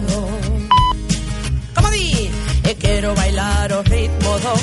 lado. Como di, quiero bailar o ritmo do.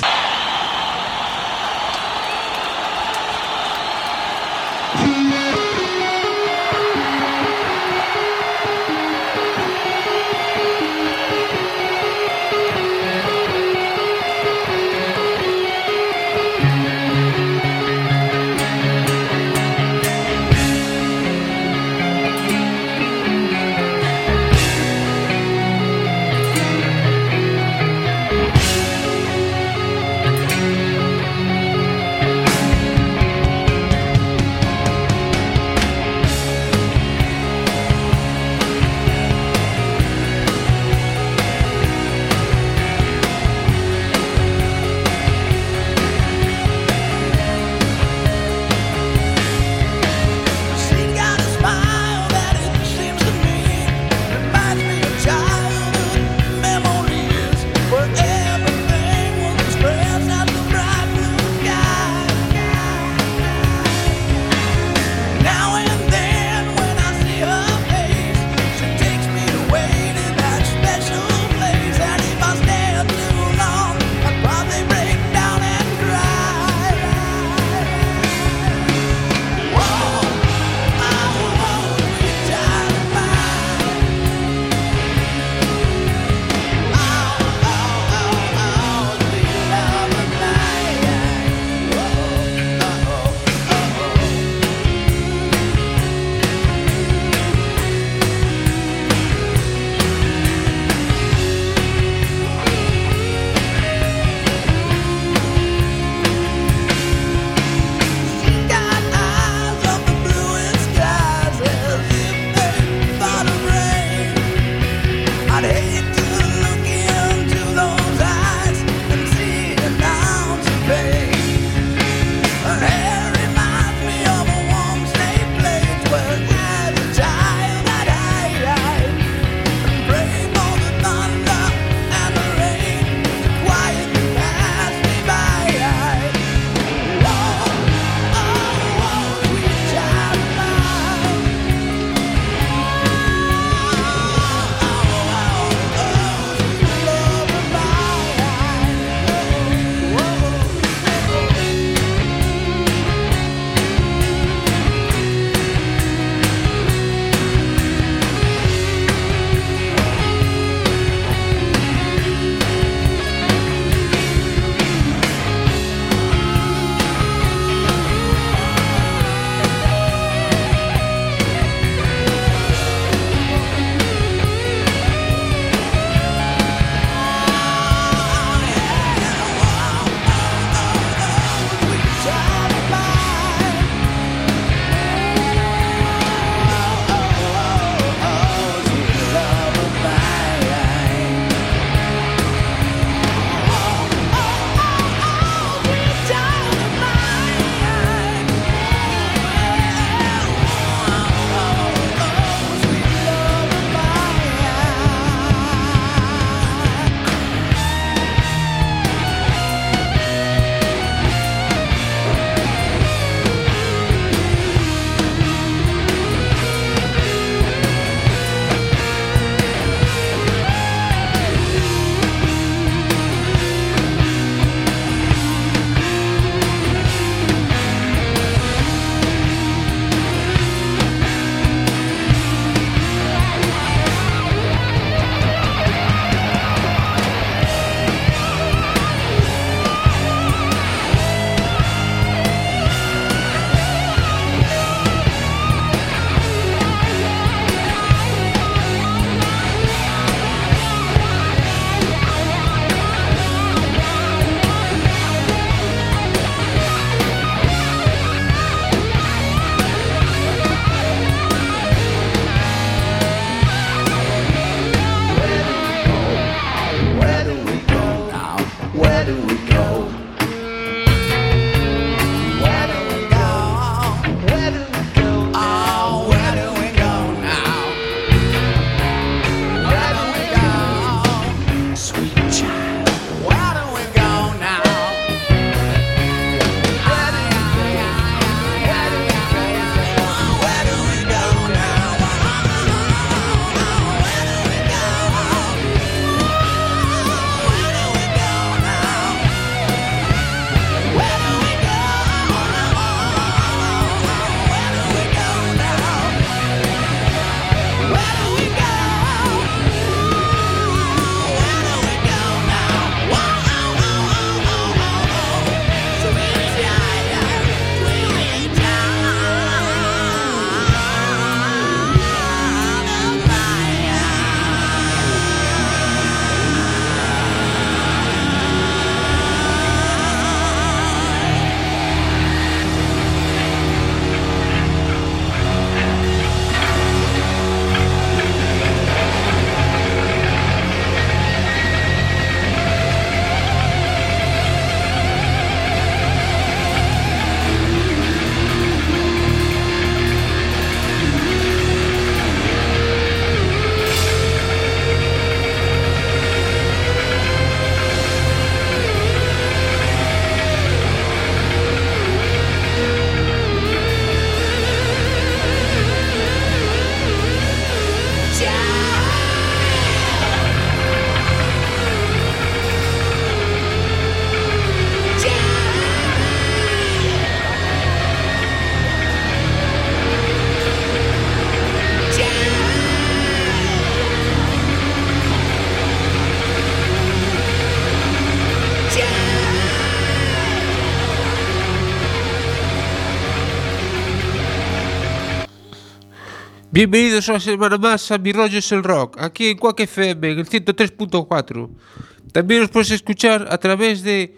Bienvenidos una semana más a Mi Rollo es el Rock, aquí en Quack FM, en el 103.4. También os puedes escuchar a través de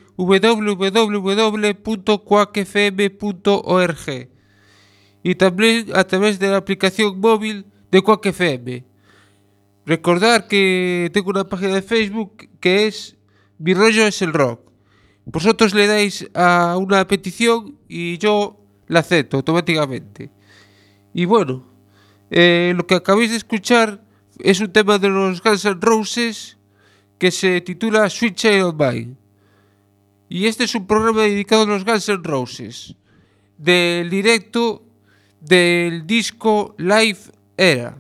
www.quackfm.org y también a través de la aplicación móvil de Quack FM. Recordad que tengo una página de Facebook que es Mi Rollo es el Rock. Vosotros le dais a una petición y yo la acepto automáticamente. Y bueno, lo que acabáis de escuchar es un tema de los Guns N' Roses que se titula Sweet Child O' Mine. Y este es un programa dedicado a los Guns N' Roses, del directo del disco Live Era.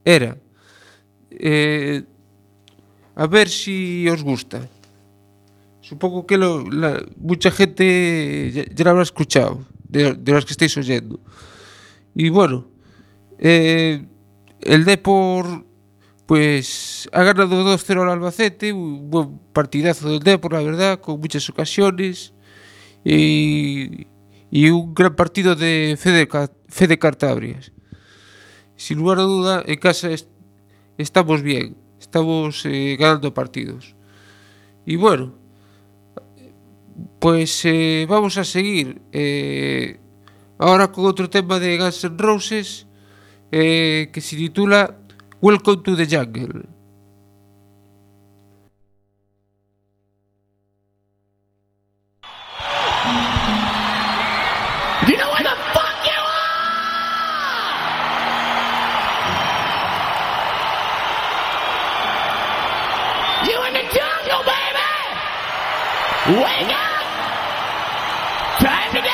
A ver si os gusta. Supongo que mucha gente ya lo habrá escuchado, de los que estáis oyendo. Y bueno, el Depor pues ha ganado 2-0 al Albacete, un buen partidazo del Depor, la verdad, con muchas ocasiones y un gran partido de Fede Cantabrias. Sin lugar a duda, en casa estamos bien, estamos ganando partidos. Y bueno, pues vamos a seguir ahora con otro tema de Guns N' Roses que se titula Welcome to the Jungle. You know where the fuck you are? You in the jungle, baby! Wake up! Time to die!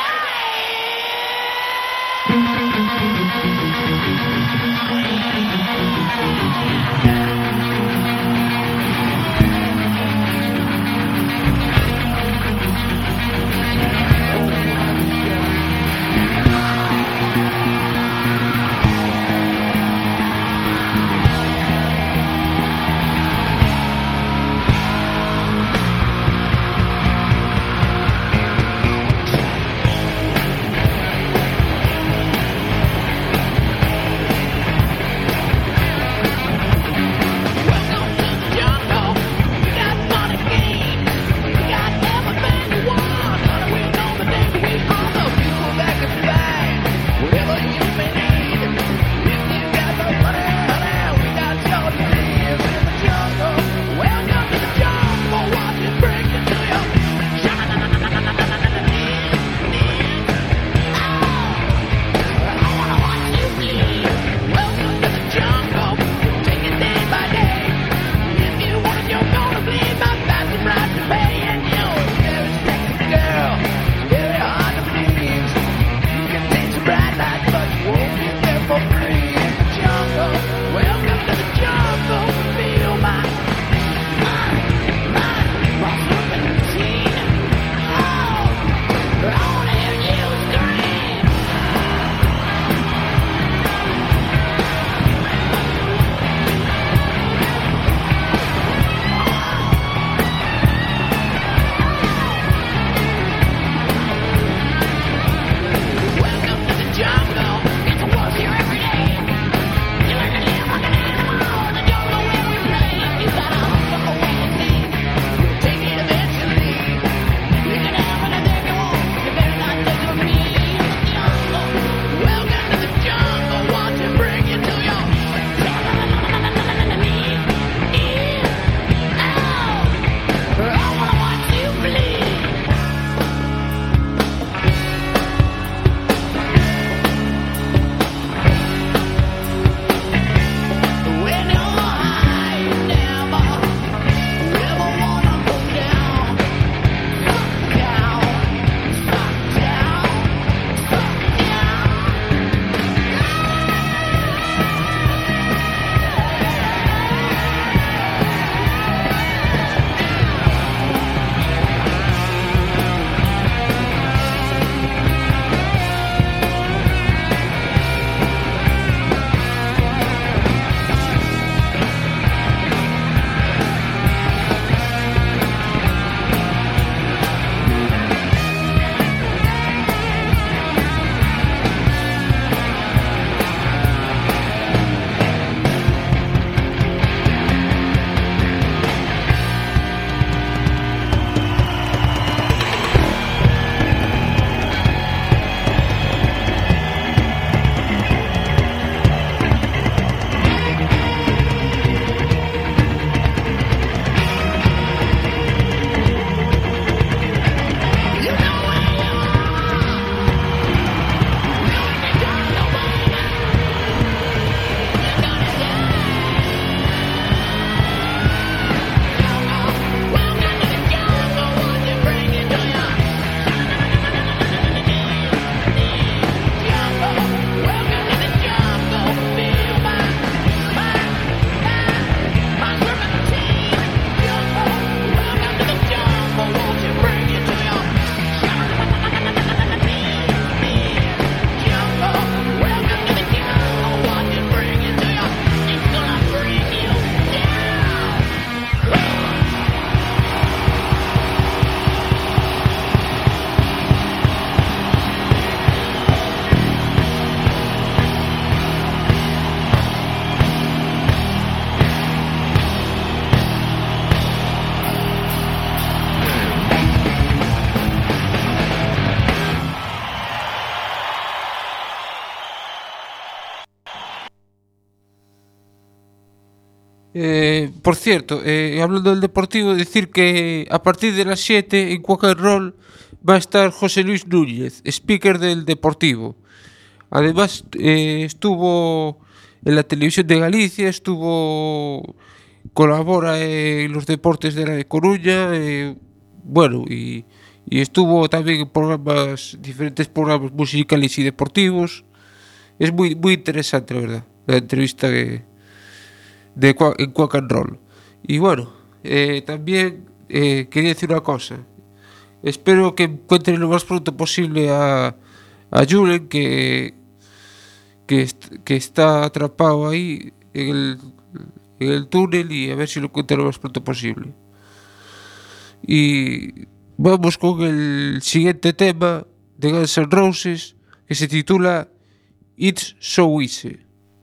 Por cierto, hablando del Deportivo, decir que a partir de las 7 en Quack and Roll va a estar José Luis Núñez, speaker del Deportivo. Además, estuvo en la televisión de Galicia, colabora en los deportes de la de Coruña, bueno, y estuvo también en diferentes programas musicales y deportivos. Es muy, muy interesante, la verdad, la entrevista en Quack and Roll. Y bueno, también quería decir una cosa. Espero que encuentren lo más pronto posible a Julen, que está atrapado ahí en el túnel, y a ver si lo encuentran lo más pronto posible. Y vamos con el siguiente tema de Guns N' Roses, que se titula It's So Easy.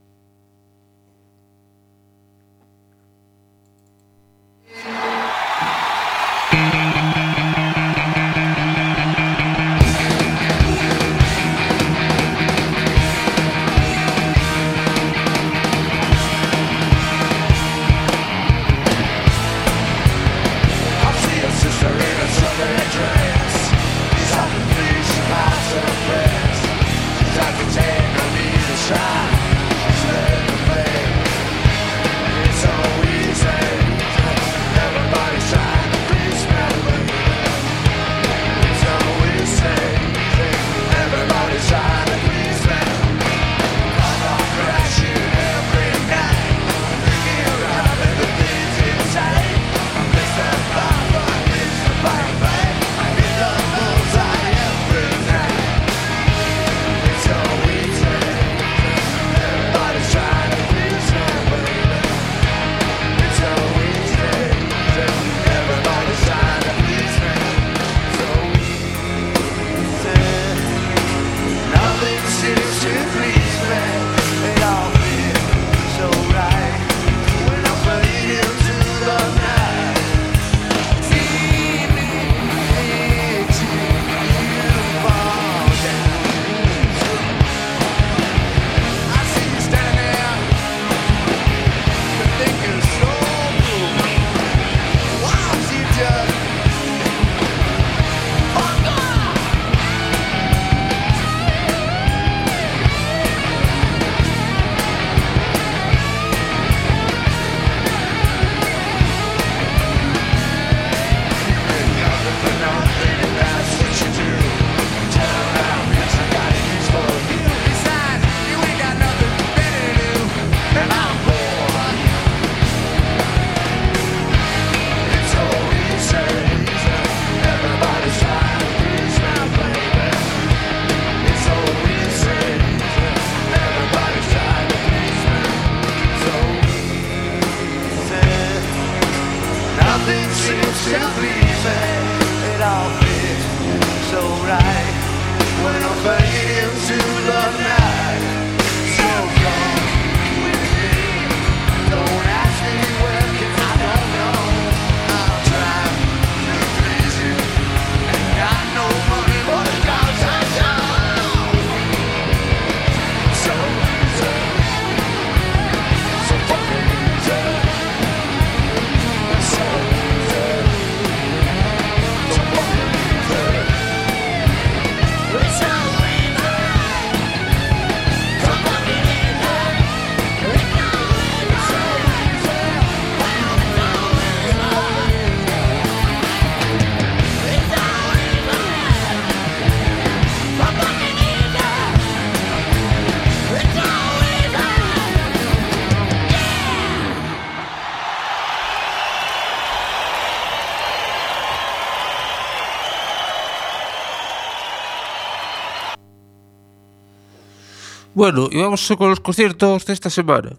Bueno, y vamos con los conciertos de esta semana.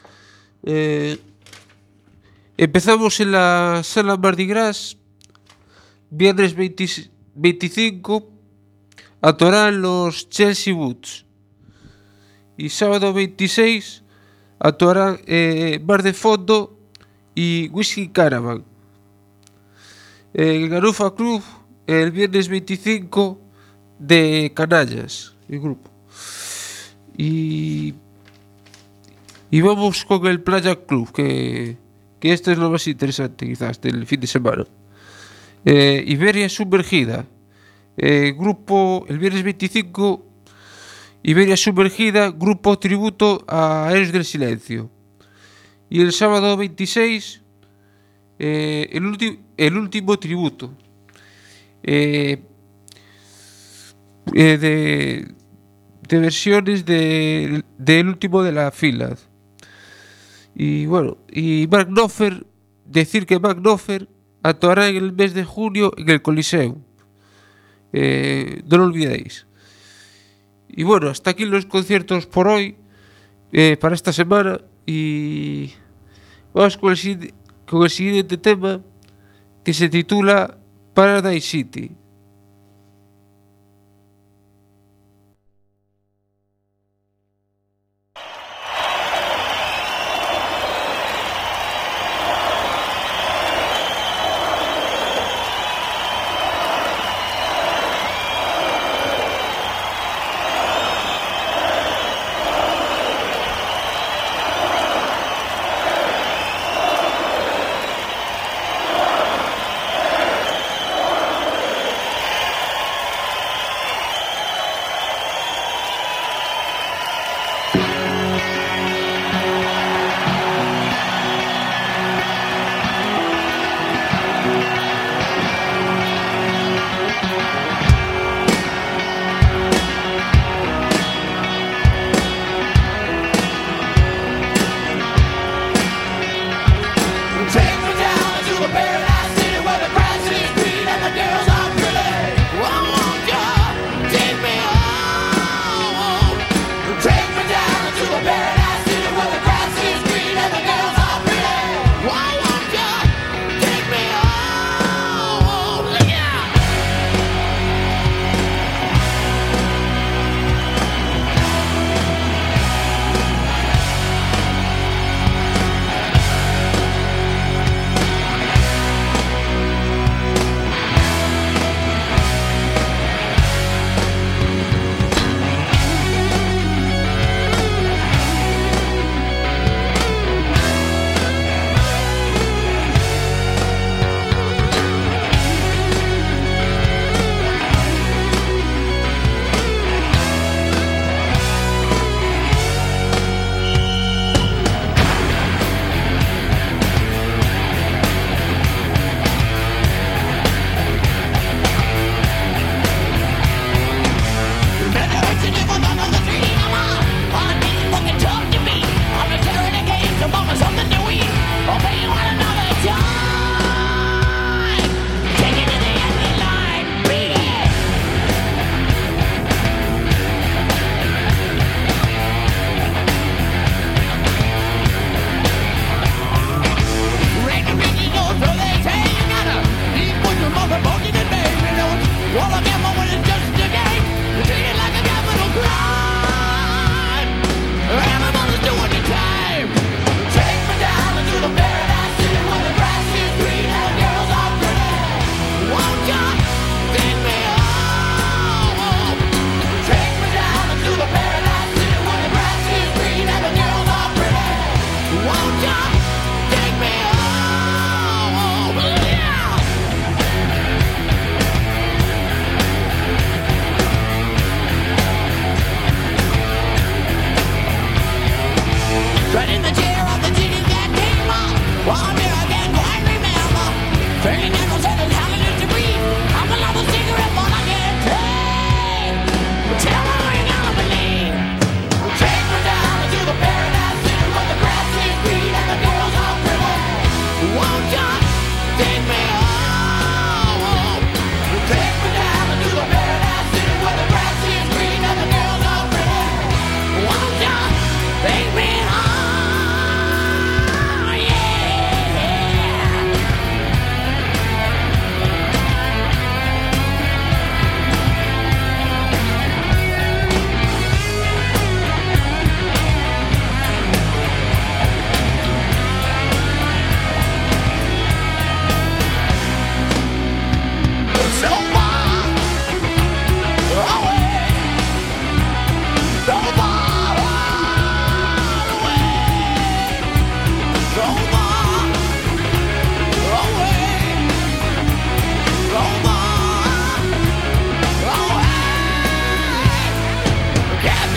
Empezamos en la Sala Mardi Gras, viernes 25, actuarán los Chelsea Boots. Y sábado 26 actuarán Bar de Fondo y Whisky Caravan. El Garufa Club el viernes 25 de Canallas, el grupo. Y Y vamos con el Playa Club, que esto es lo más interesante quizás del fin de semana. Iberia Sumergida. Grupo, el viernes 25, Iberia Sumergida, grupo tributo a Héroes del Silencio. Y el sábado 26, el último tributo. De versiones del último de la fila. Y bueno, y Mark Knopfler, decir que Mark Knopfler actuará en el mes de junio en el Coliseo. No lo olvidéis. Y bueno, hasta aquí los conciertos por hoy, para esta semana. Y vamos con el siguiente tema, que se titula Paradise City.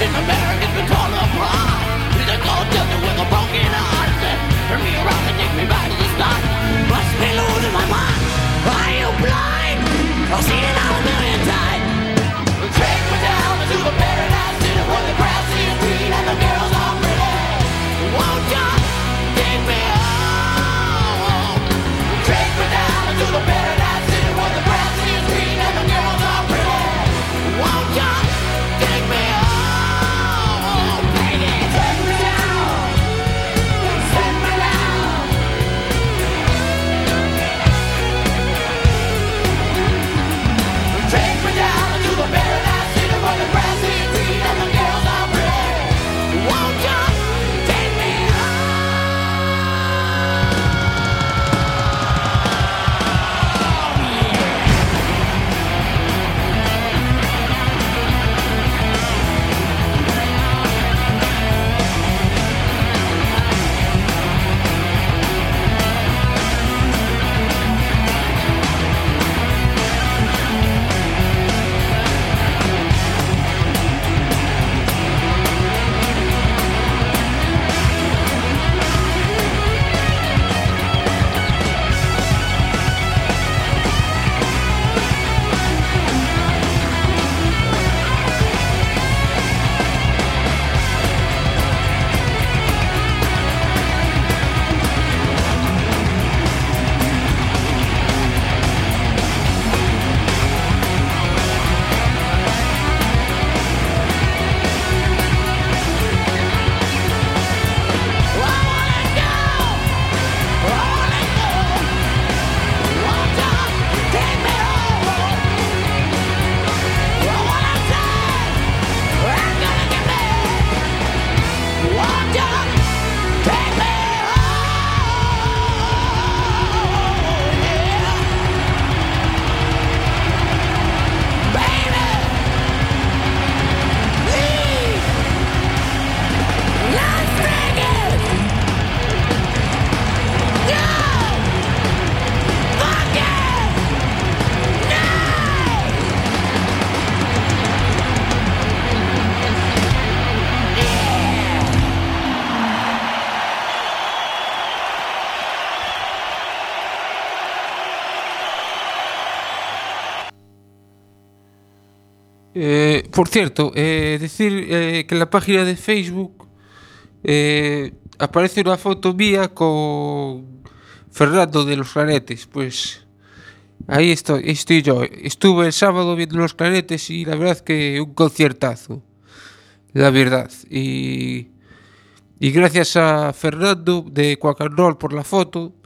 in America been torn apart. The cold desert with a broken heart. Turn me around and take me back to the start. Must be losing my mind. Are you blind? I've seen it all a million times. Take me down to the paradise city where the grass is green and the girls are pretty. Won't you take me home? Take me down to the paradise city where the grass is green and the girls are pretty. Won't you take me home? Take it. Take me down. Set me down. Take me down to the paradise city where the grass is green and the girls are pretty. Won't you take me Por cierto, decir que en la página de Facebook aparece una foto mía con Fernando de los Claretes. Pues ahí estoy yo. Estuve el sábado viendo los Claretes y la verdad que un conciertazo. La verdad. Y gracias a Fernando de Quack and Roll por la foto.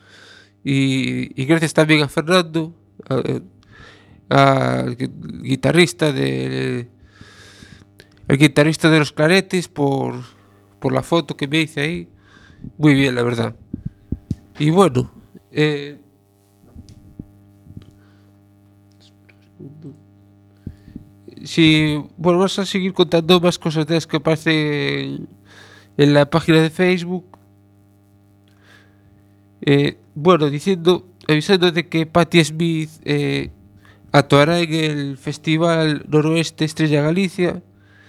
Y gracias también a Fernando, al guitarrista de los Claretes por la foto que me hice ahí. Muy bien, la verdad. Y bueno, vamos a seguir contando más cosas de las que aparecen en la página de Facebook. Bueno, avisando de que Patti Smith actuará en el Festival Noroeste Estrella Galicia,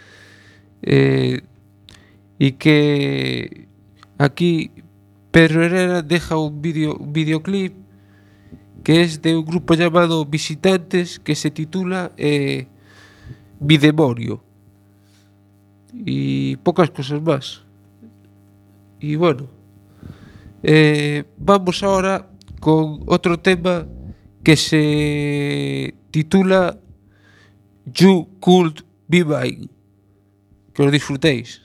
y que aquí Pedro Herrera deja un videoclip que es de un grupo llamado Visitantes, que se titula Mi Demonio, y pocas cosas más. Y bueno, vamos ahora con otro tema que se titula You Could Be Mine. Que lo disfrutéis.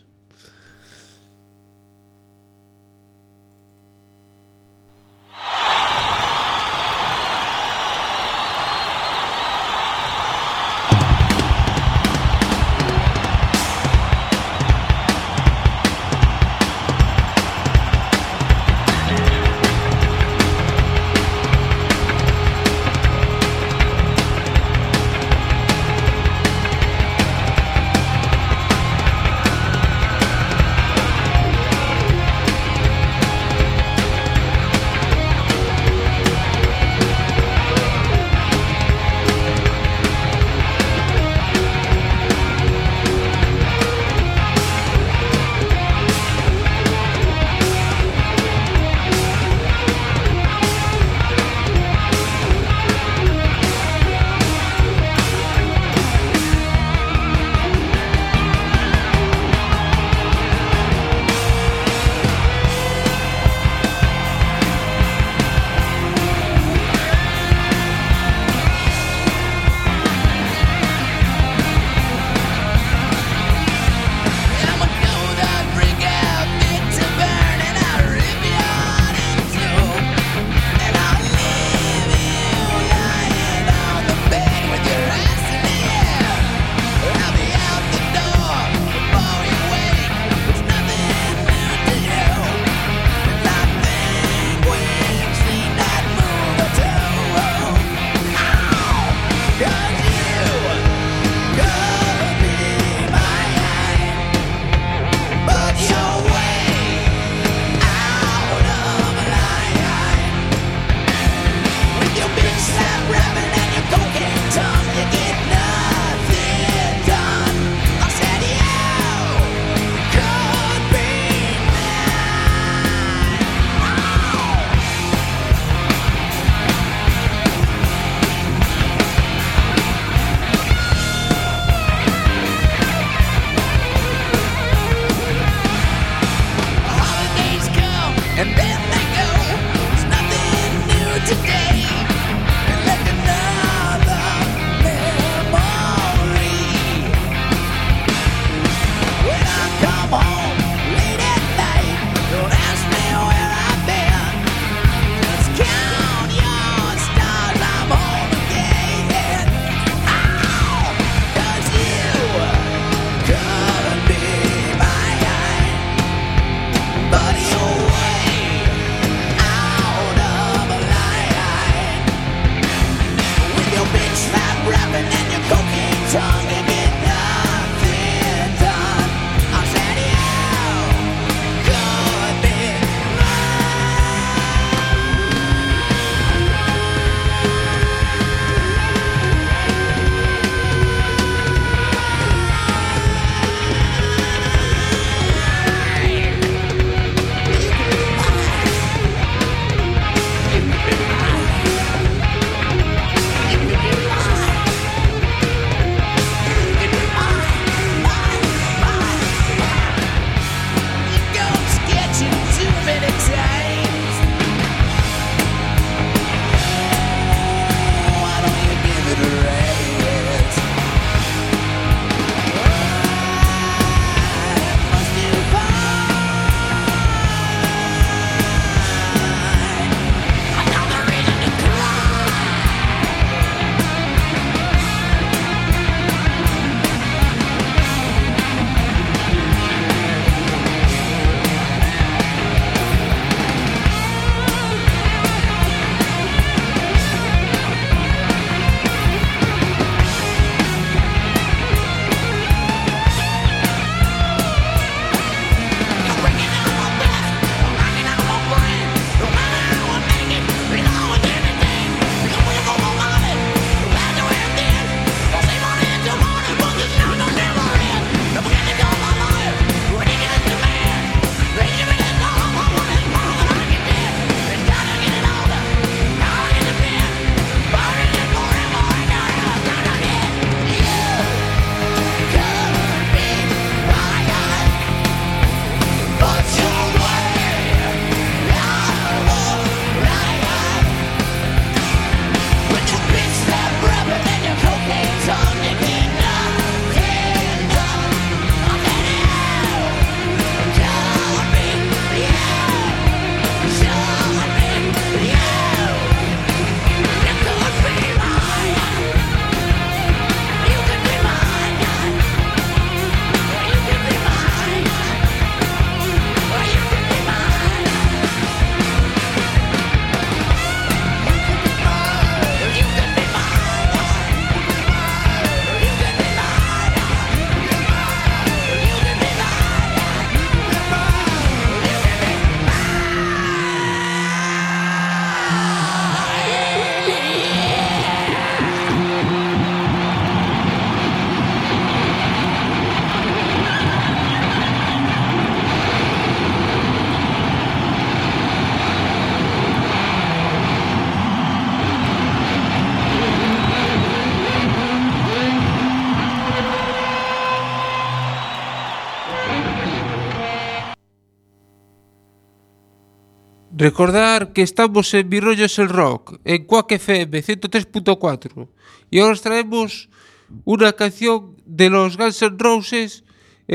Recordar que estamos en Mi Rollo es el Rock, en Quack FM 103.4. Y ahora os traemos una canción de los Guns N' Roses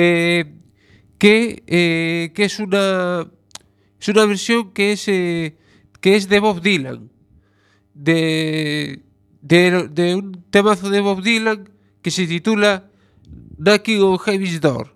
que es una versión que es de Bob Dylan. De un temazo de Bob Dylan que se titula Knocking on Heaven's Door.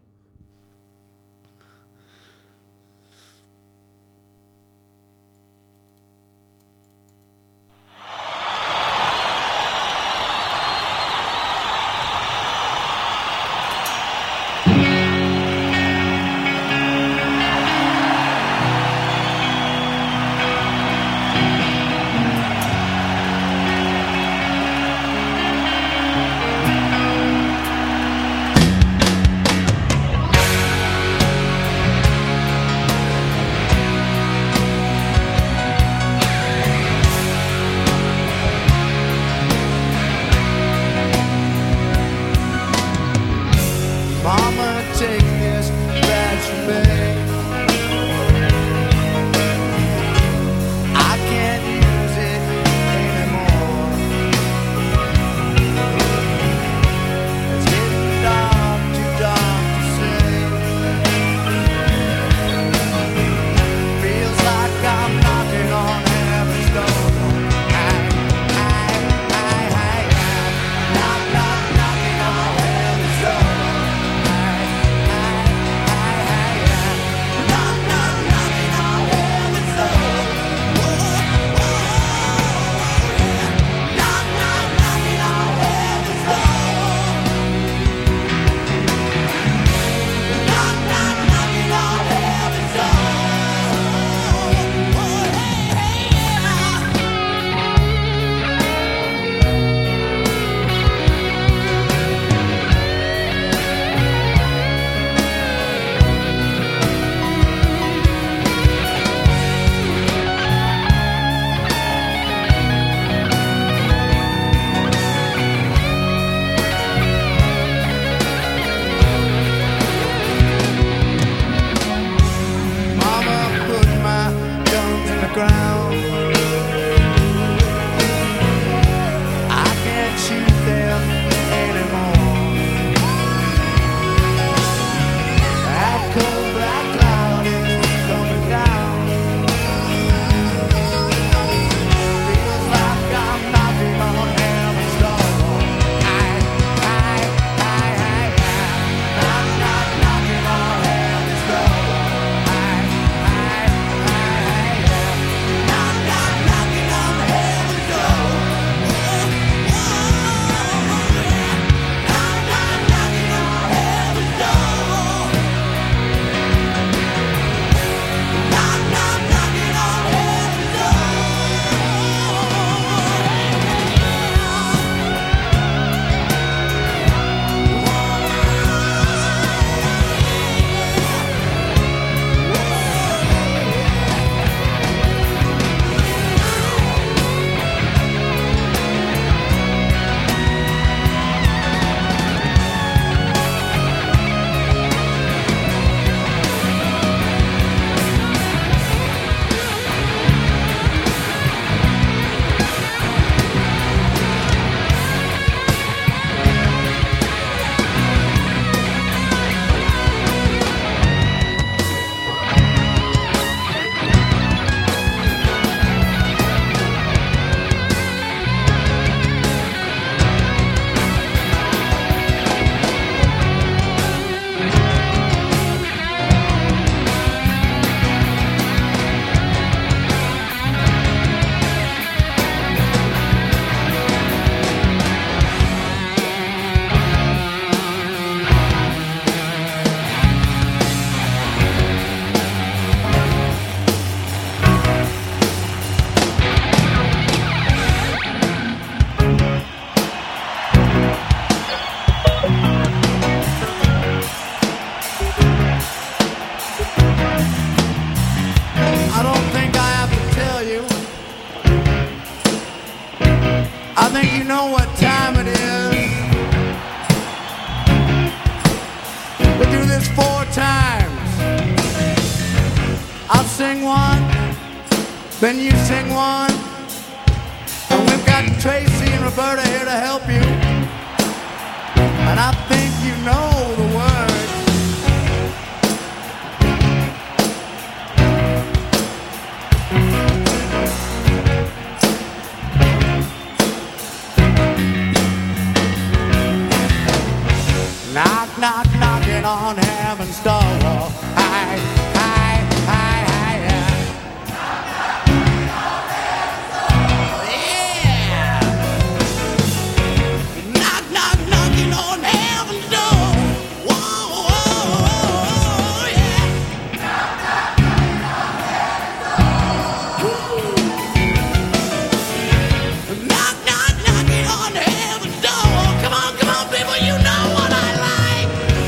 sing one, then you sing one. And we've got Tracy and Roberta here to help you. And I think you know the words. Knock, knock, knocking on heaven's door. Hi, hi, hi, hi, yeah. Yeah. Knock, knock, knocking on heaven's door. Whoa, whoa, whoa, yeah. Knock, knock, knocking on heaven's door. Come on, people, you know what I like.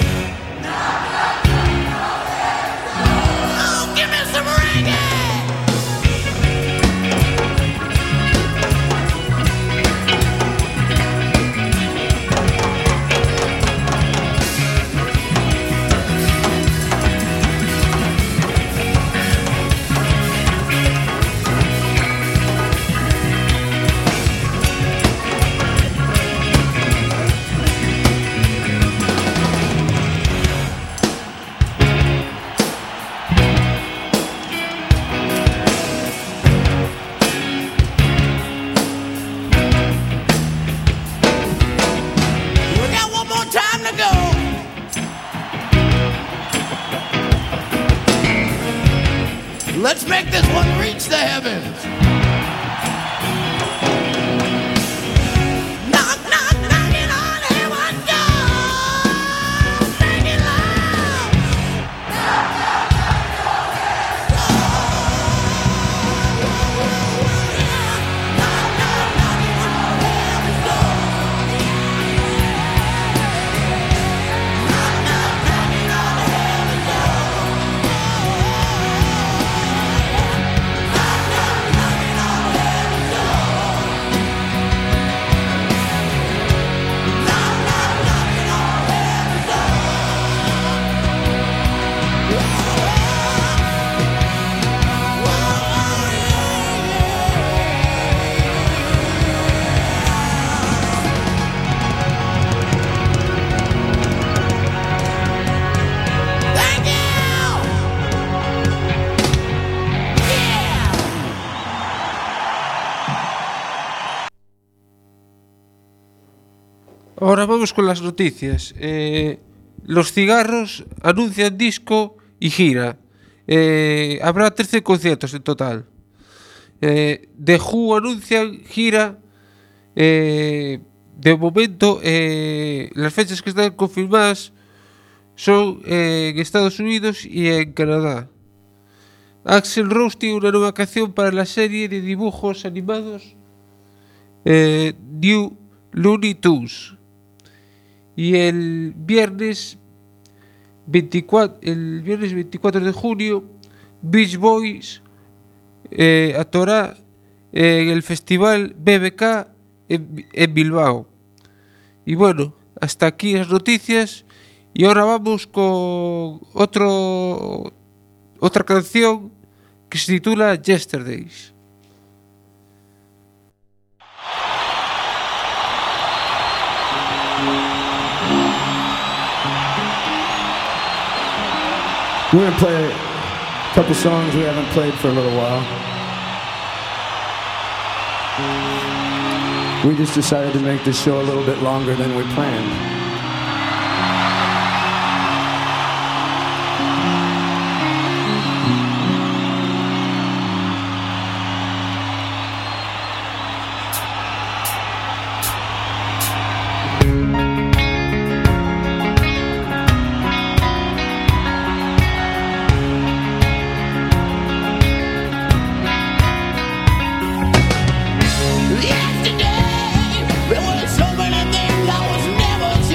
Oh, give me some reggae. We got one more time to go. Let's make this one reach the heavens. Knock, knock, knocking on heaven's door. Sing it loud. Thank you. Yeah. Ahora vamos con las noticias. Los Cigarros anuncian disco y gira. Habrá 13 conciertos en total. The Who anuncian gira. De momento, las fechas que están confirmadas son en Estados Unidos y en Canadá. Axl Rose tiene una nueva canción para la serie de dibujos animados New Looney Tunes. Y el viernes 24 de junio, Beach Boys actuará en el festival BBK en Bilbao. Y bueno, hasta aquí las noticias. Y ahora vamos con otra canción que se titula Yesterdays. We're going to play a couple songs we haven't played for a little while. We just decided to make this show a little bit longer than we planned. Yesterday, there were so many things I was never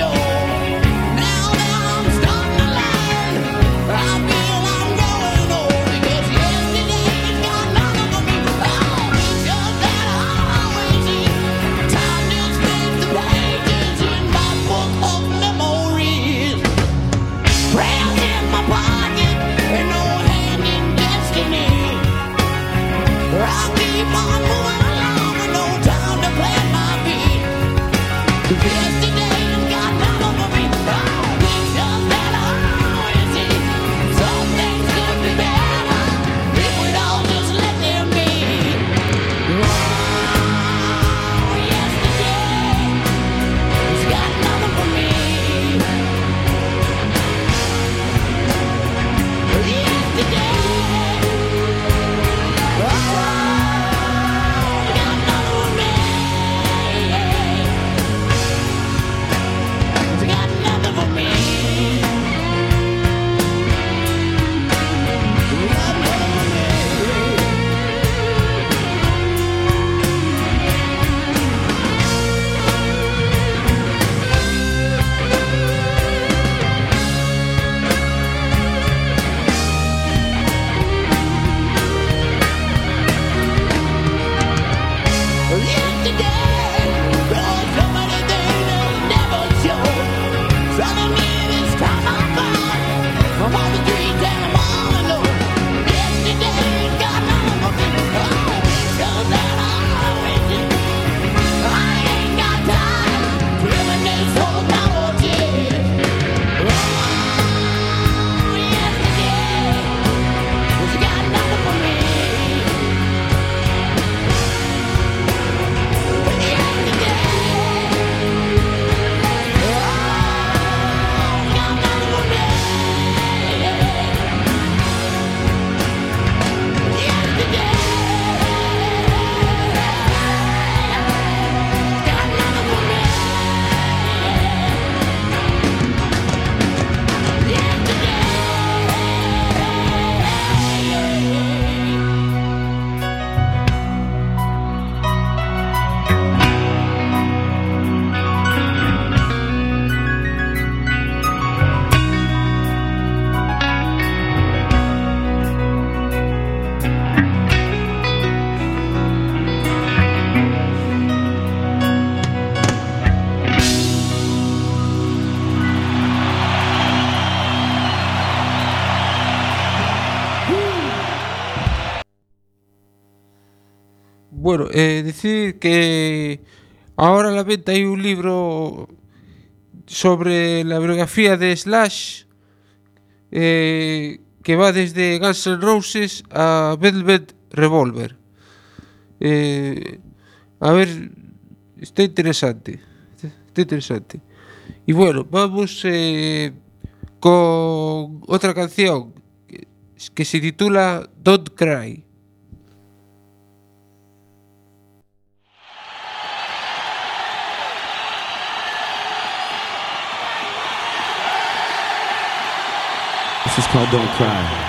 Bueno, decir que ahora a la venta hay un libro sobre la biografía de Slash, que va desde Guns N' Roses a Velvet Revolver. A ver, está interesante. Está interesante. Y bueno, vamos con otra canción que se titula Don't Cry. This is called Don't Cry.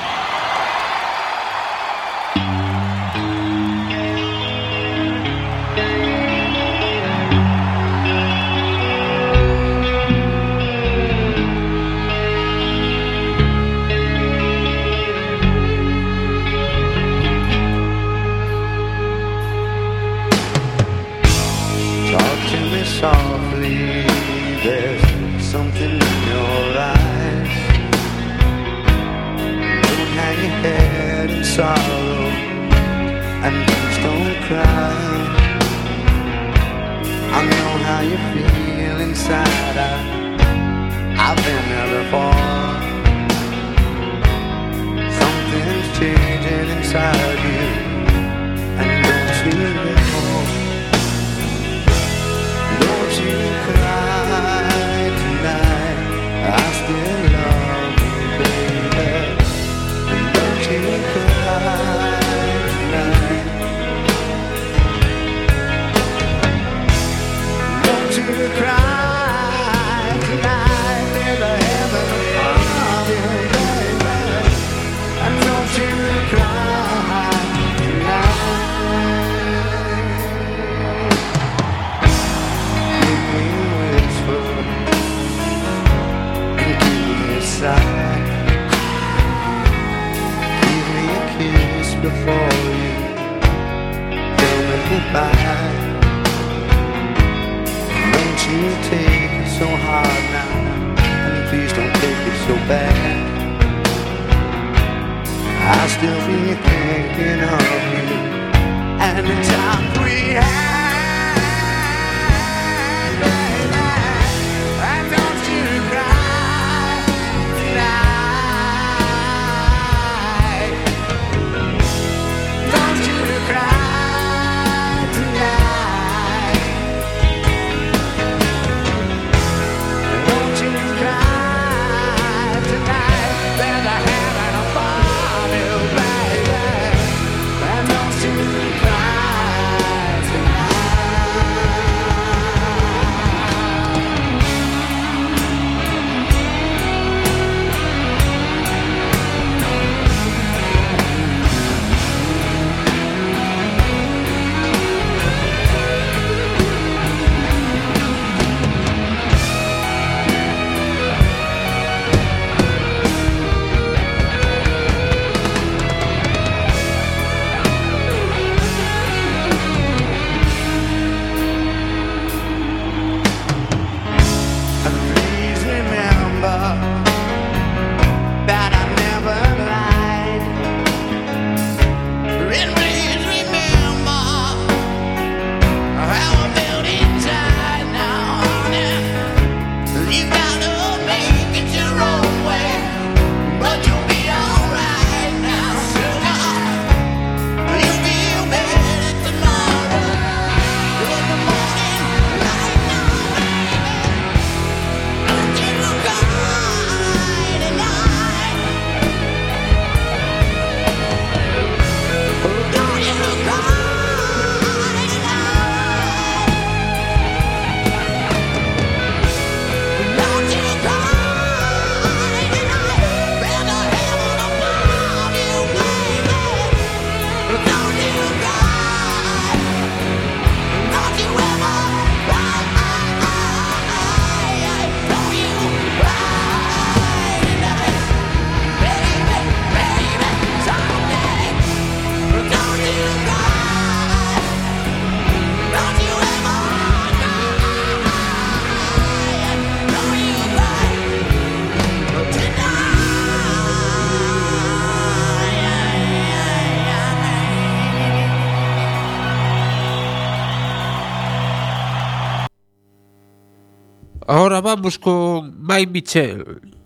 Talk to me softly, there's something in your eyes. Don't hang your head in sorrow, and please don't cry. I know how you feel inside, I've been there before. Something's changing inside you, and don't you know? Don't you cry tonight, I still love you, baby. And don't you cry tonight. Don't you cry tonight, there's a heaven above you, baby. And don't you cry tonight. Make me whisper and keep me aside. Give me a kiss before you tell me goodbye. Don't you take it so hard now, and please don't take it so bad. I'll still be thinking of you and the time we had. And don't you cry tonight. Don't you cry tonight. Don't you cry tonight. There's a heaven above you, baby. And don't you cry tonight. Ahora vamos con My Michelle.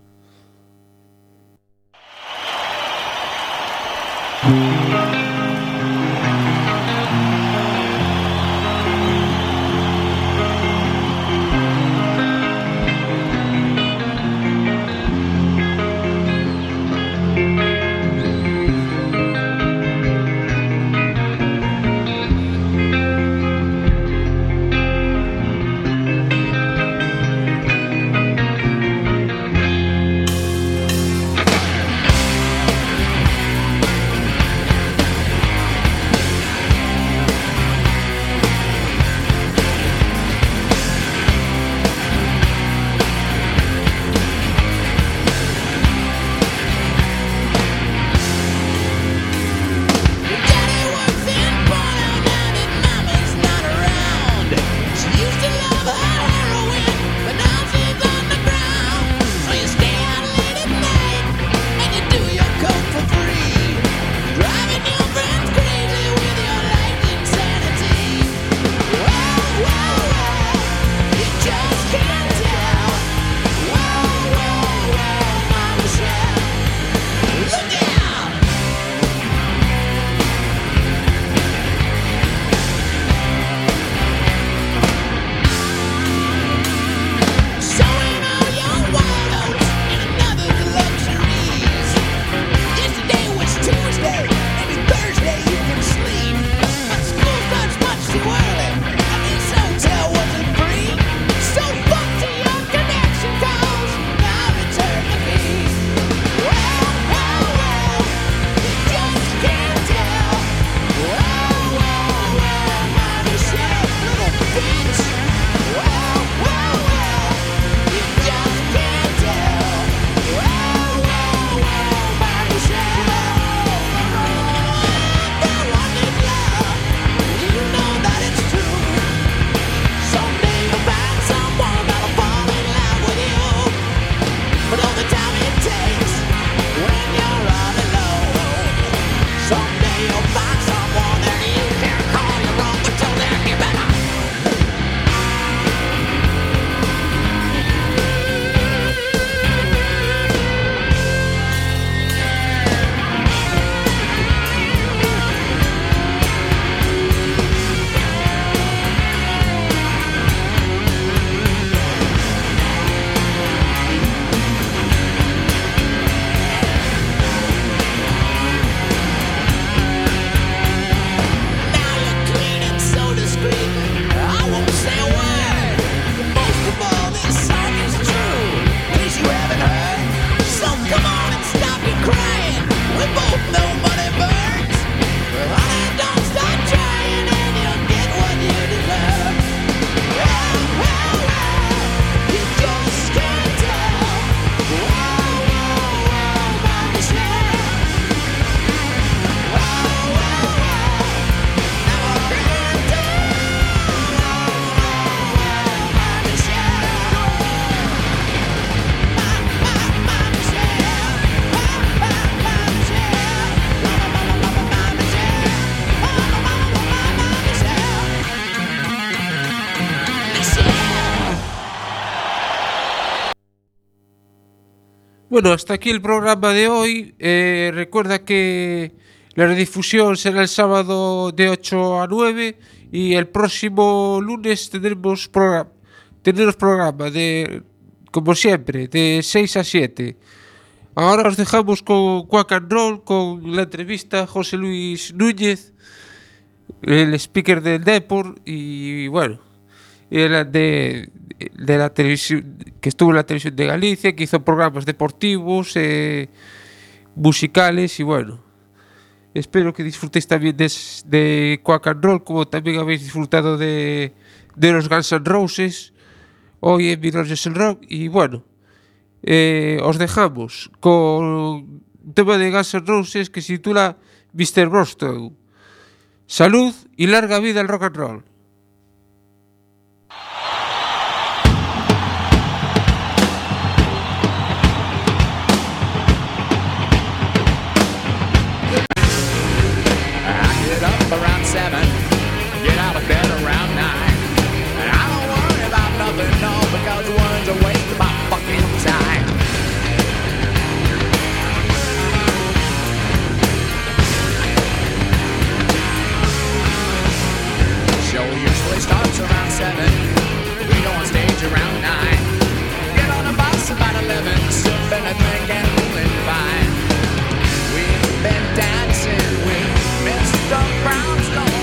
Bueno, hasta aquí el programa de hoy. Recuerda que la redifusión será el sábado de 8 a 9 y el próximo lunes tendremos programa de, como siempre, de 6 a 7. Ahora os dejamos con Quack and Roll, con la entrevista a José Luis Núñez, el speaker del Depor, y bueno, era de la televisión, que estuvo en la televisión de Galicia, que hizo programas deportivos, musicales, y bueno, espero que disfrutéis también de Quack and Roll, como también habéis disfrutado de los Guns N' Roses hoy en Virollos el Rock. Y bueno, os dejamos con un tema de Guns N' Roses que se titula Mr. Boston. Salud y larga vida al rock and roll. Around 7, get out of bed around 9, and I don't worry about nothing, no, because one Well, it starts around 7. We go on stage around 9. Get on a bus about 11. Sipping a drink and feeling fine. We've been dancing with Mr. Brownstone.